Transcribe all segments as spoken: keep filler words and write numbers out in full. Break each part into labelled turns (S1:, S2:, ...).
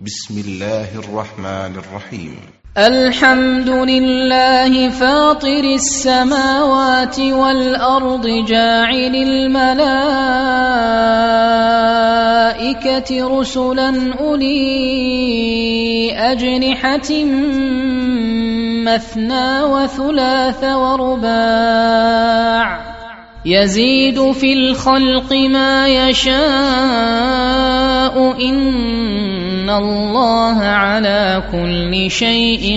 S1: بسم الله الرحمن الرحيم.
S2: الحمد لله فاطر السماوات والأرض جاعل الملائكة رسلا أولي أجنحة مثنى وثلاث ورباع يزيد في الخلق ما يشاء إن الله على كل شيء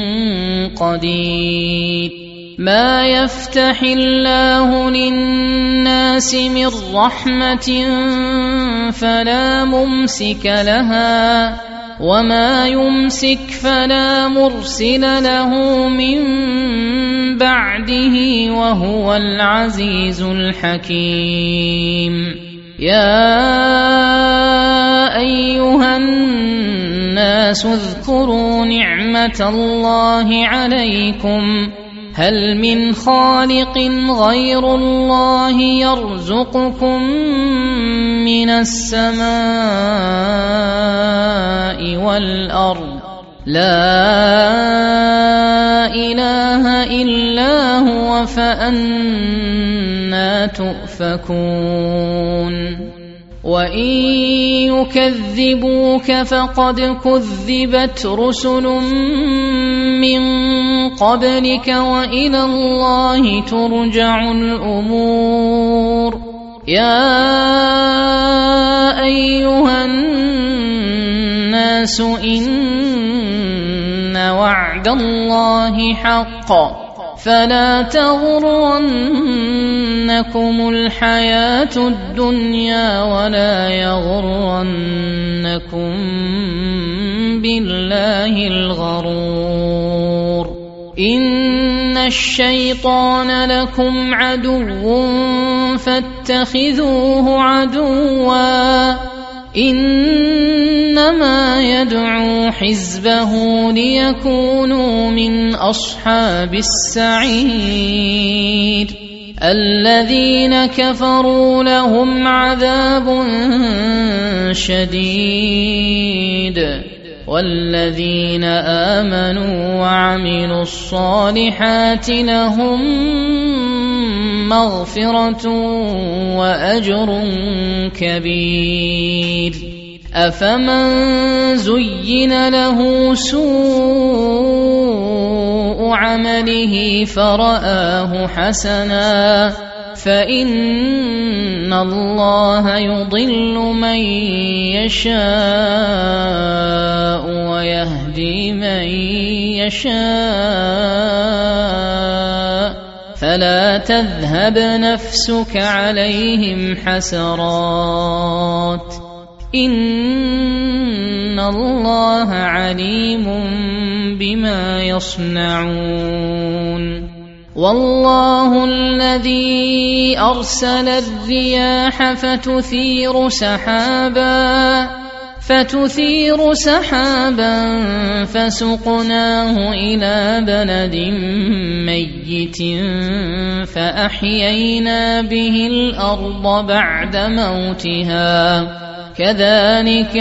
S2: قدير. ما يفتح الله للناس من رحمة فلا ممسك لها وما يمسك فلا مرسل له من بعده وهو العزيز الحكيم. يا أيها الناس اذكروا نعمة الله عليكم هل من خالق غير الله يرزقكم من السماء والأرض لا إله إلا هو فأنى تؤفكون. وإن يكذبوك فقد كذبت رسل من قبلك وإلى الله ترجع الأمور. يا أيها الناس إن وعد الله حق فلا تغرنكم الحياة الدنيا ولا يغرنكم بالله الغرور. إن الشيطان لكم عدو فاتخذوه عدوا إنما يدعو حزبه ليكونوا من أصحاب السعير. الذين كفروا لهم عذاب شديد والذين آمنوا وعملوا الصالحات لهم مغفرة وأجر كبير. أفمن زين له سوء عمله فرآه حسنا فإن الله يضل من يشاء ويهدي من يشاء فلا تذهب نفسك عليهم حسرات إن الله عليم بما يصنعون. والله الذي أرسل الرياح فتثير سحابا فتثير سحابا فسقناه إلى بلد ميت فأحيينا به الأرض بعد موتها كذلك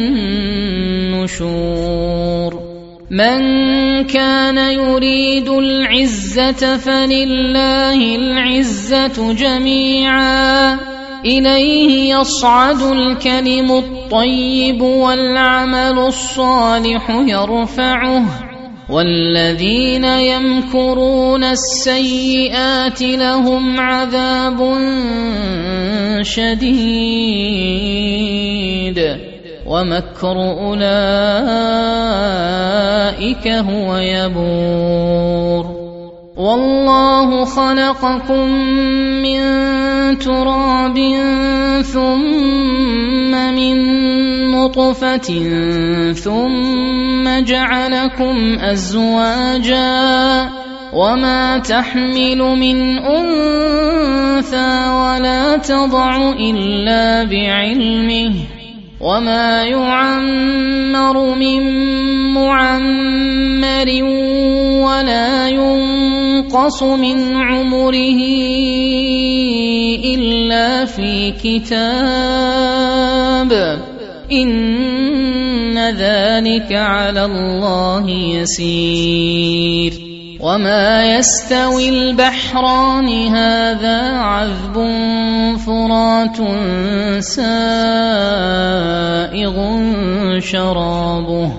S2: النشور. من كان يريد العزة فلله العزة جميعا إليه يصعد الكلم الطيب والعمل الصالح يرفعه والذين يمكرون السيئات لهم عذاب شديد ومكر أولئك هو يبور. والله خلقكم من تراب ثم من نطفة ثم جعلكم أزواجا وما تحمل من أنثى ولا تضع إلا بعلمه وما يعمر من معمر ولا ينقص من عمره إلا في كتاب إن ذلك على الله يسير وما يستوي البحران هذا عذب فرات سائغ شرابه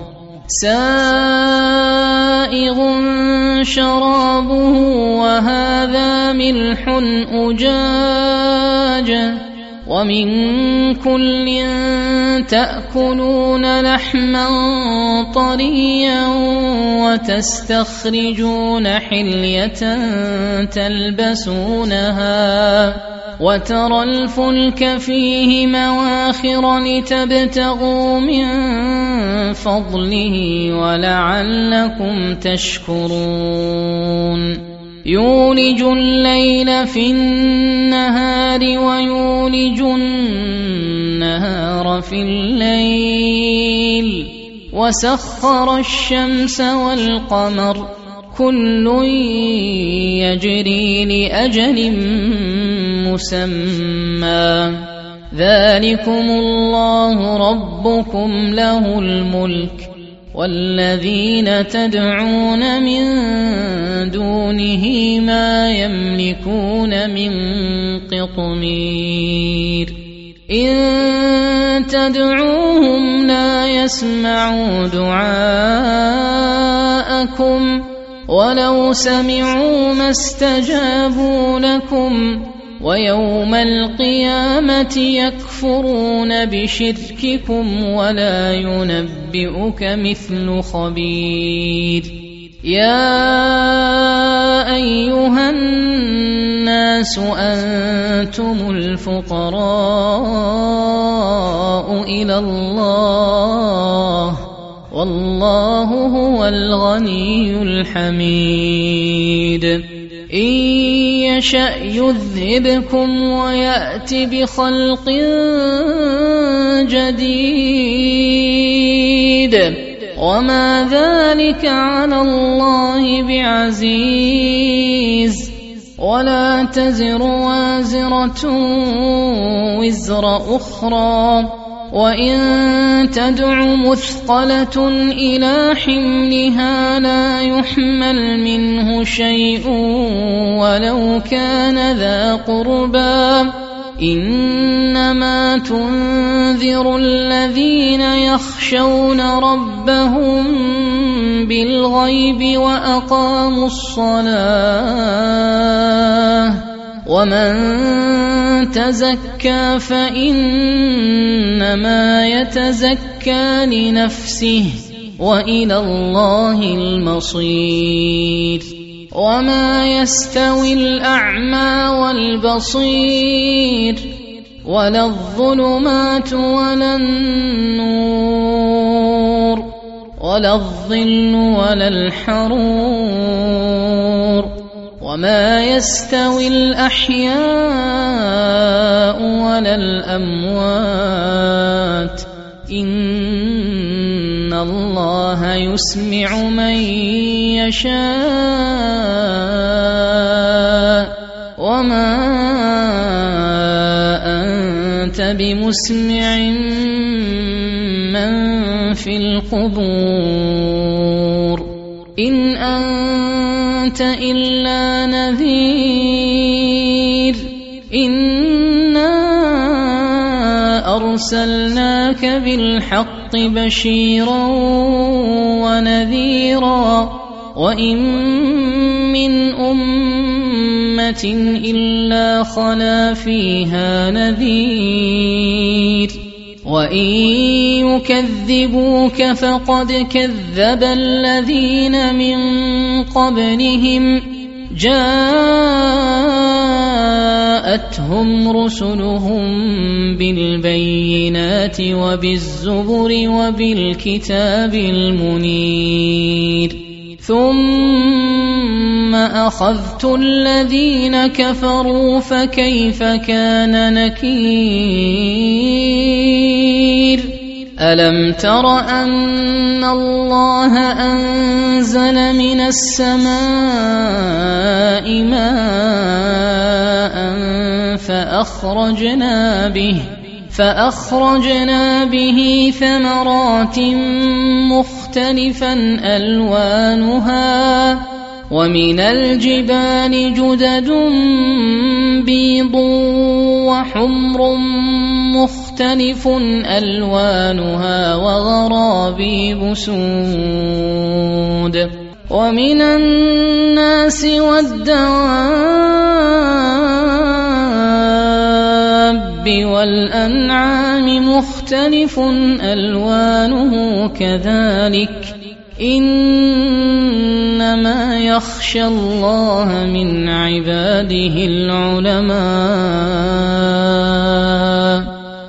S2: سائغ شرابه وهذا ملح أجاج ومن كل تأكلون لحما طريا وتستخرجون حلية تلبسونها وترى الفلك فيه مواخر لتبتغوا من فضله ولعلكم تشكرون يولج الليل في النهار ويولج النهار في الليل وسخر الشمس والقمر كل يجري لأجل مسمى ذلكم الله ربكم له الملك والذين تدعون من دونه ما يملكون من قطمير إن تدعوهم لا يسمعوا دعاءكم ولو سمعوا ما استجابوا لكم ويوم القيامة يكفرون بشرككم ولا ينبئك مثل خبير يا أيها الناس أنتم الفقراء إلى الله والله هو الغني الحميد إن يشأ يذهبكم ويأت بخلق جديد وما ذلك على الله بعزيز ولا تزر وازرة وزر أخرى وإن تدع مثقلة إلى حملها لا يحمل منه شيء ولو كان ذا قربى إنما تنذر الذين يخشون ربهم بالغيب وأقاموا الصلاة ومن تزكى فإنما يتزكى لنفسه وإلى الله المصير وما يستوي الأعمى والبصير ولا الظلمات ولا النور ولا الظل ولا الحرور وما يستوي الأحياء ولا الأموات إن الله يسمع من يشاء وما أنت بمسمع من في القبور إن أنت إلا نذير إنا أرسلناك بالحق بشيرا ونذيرا وإن من أمة إلا خلا فيها نذير وإن يكذبوك فقد كذب الذين من قبلهم جاءتهم رسلهم بالبينات وبالزبر وبالكتاب المنير ثم أخذت الذين كفروا فكيف كان نكير ألم تر أن الله أنزل من السماء ماء فأخرجنا به فأخرجنا به ثمرات مختلفا ألوانها ومن الجبال جدد بيض وحمر مختلف ألوانها وغرابيب سود ومن الناس والدواب والأنعام مختلف ألوانه كذلك إنما يخشى الله من عباده العلماء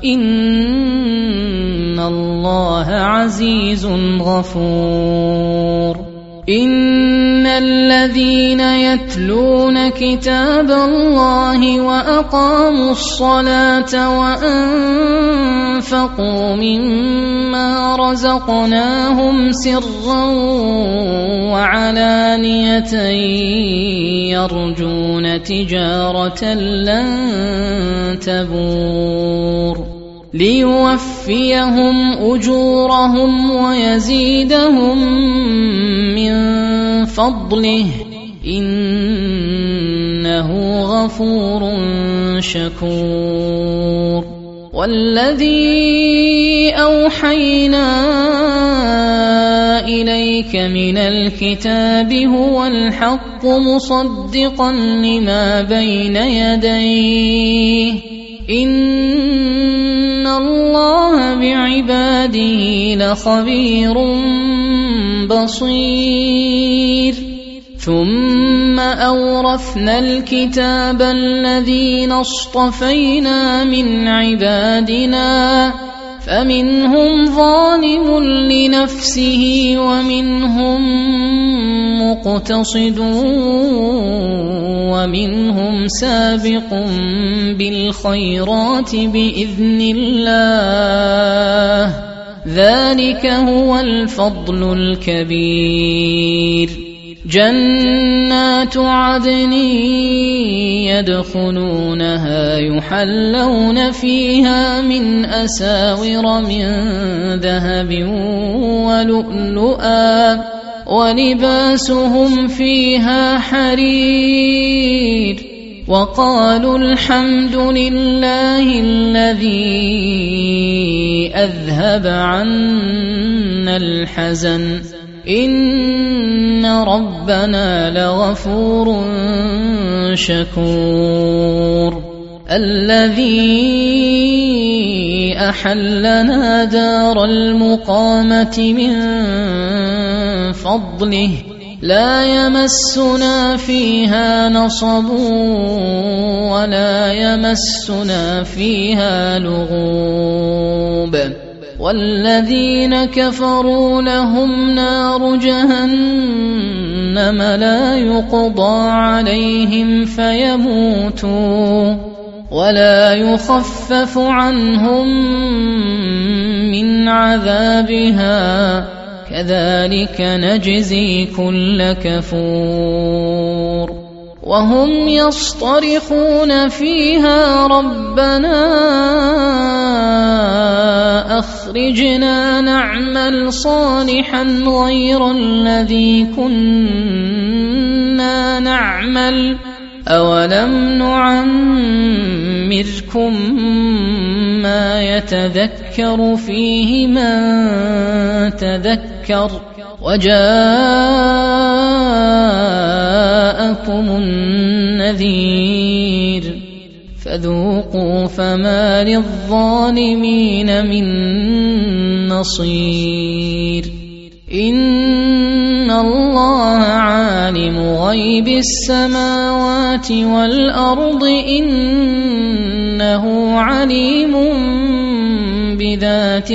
S2: إن الله عزيز غفور إن الذين يتلون كتاب الله وأقاموا الصلاة وأنفقوا مما رزقناهم سرا وعلانية يرجون تجارة لن تبور ليوفيهم أجورهم ويزيدهم من فضله إنه غفور شكور والذي أوحينا إليك من الكتاب هو الحق مصدقا لما بين يديه إن الله بعباده لخبير بصير ثم أورثنا الكتاب الذين اصطفينا من عبادنا فمنهم ظالم لنفسه ومنهم مقتصد ومنهم سابق بالخيرات بإذن الله ذلك هو الفضل الكبير جنات عدن يدخلونها يحلون فيها من أساور من ذهب ولؤلؤا ولباسهم فيها حرير وقالوا الحمد لله الذي أذهب عنا الحزن إن ربنا لغفور شكور الذي أحلنا دار المقامة من فضله لا يمسنا فيها نصب ولا يمسنا فيها لغوب والذين كفروا لهم نار جهنم لا يقضى عليهم فيموتوا ولا يخفف عنهم من عذابها كذلك نجزي كل كفور وهم يصطرخون فيها ربنا أخرجنا نعمل صالحا غير الذي كنا نعمل أولم نعمركم ما يتذكر فيه من تذكر وجاءكم النذير فذوقوا فما للظالمين من نصير إن الله عالم غيب السماوات والأرض إنه عليم بذات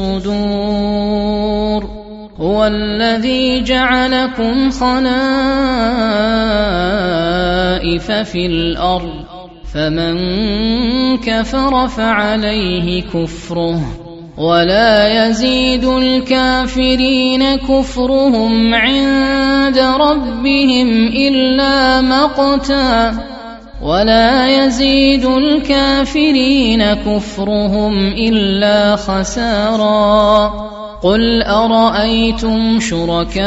S2: الصدور هو الذي جعلكم خلائف في الأرض فمن كفر فعليه كفره ولا يزيد الكافرين كفرهم عند ربهم إلا مقتا ولا يزيد الكافرين كفرهم إلا خسارا قل أرأيتم شركاءكم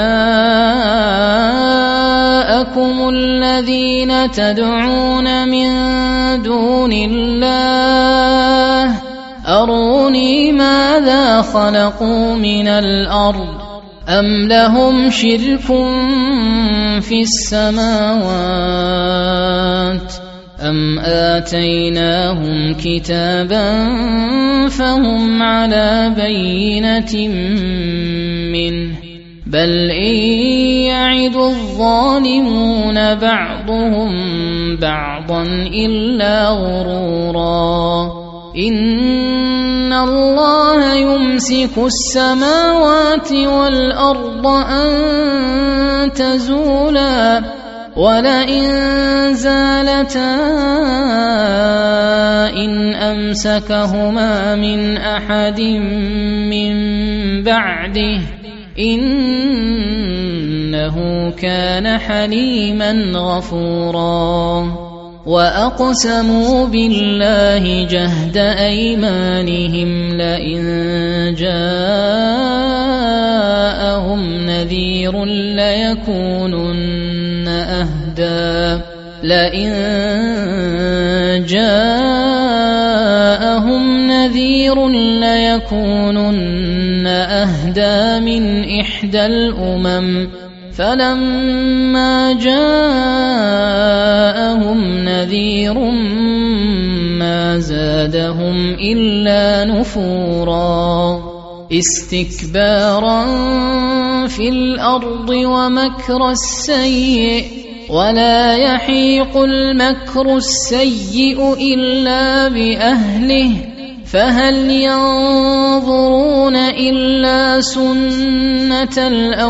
S2: الذين تدعون من دون الله أروني ماذا خلقوا من الأرض أم لهم شرك في السماوات أم آتيناهم كتابا فهم على بينة منه بل إن يعد الظالمون بعضهم بعضا إلا غرورا إن الله يمسك السماوات والأرض أن تزولا ولئن زالتا إن أمسكهما من أحد من بعده إنه كان حليما غفورا وأقسموا بالله جهد أيمانهم لئن جاءهم نذير ليكونن أهدى لئن جاءهم نذير ليكونن أهدى من إحدى الأمم فلما جاءهم نذير ما زادهم إلا نفورا استكبارا في الأرض ومكر السيء ولا يحيق المكر السيء إلا بأهله فهل ينظرون إلا سنة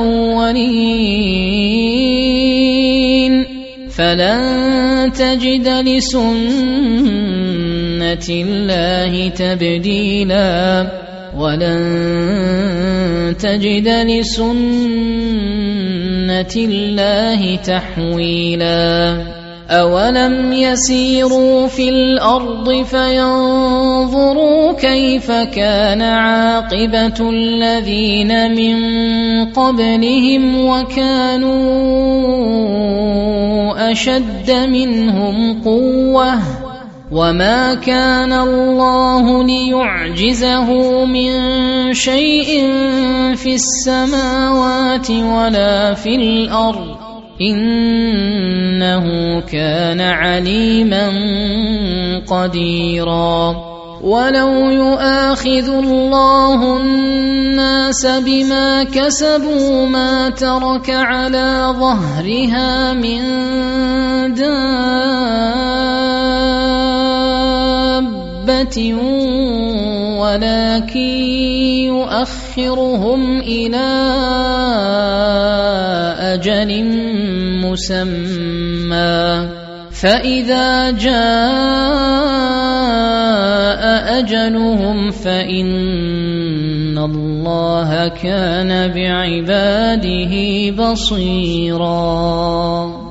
S2: الأولين فلن تجد لسنة الله تبديلا ولن تجد لسنة الله تحويلا أولم يسيروا في الأرض فينظروا كيف كان عاقبة الذين من قبلهم وكانوا أشد منهم قوة وما كان الله ليعجزه من شيء في السماوات ولا في الأرض إنه كان عليما قديرا ولو يؤاخذ الله الناس بما كسبوا ما ترك على ظهرها من دابة ولكن يؤخرهم إلى أجل مسمى فإذا جاء أجلهم فإن الله كان بعباده بصيرا.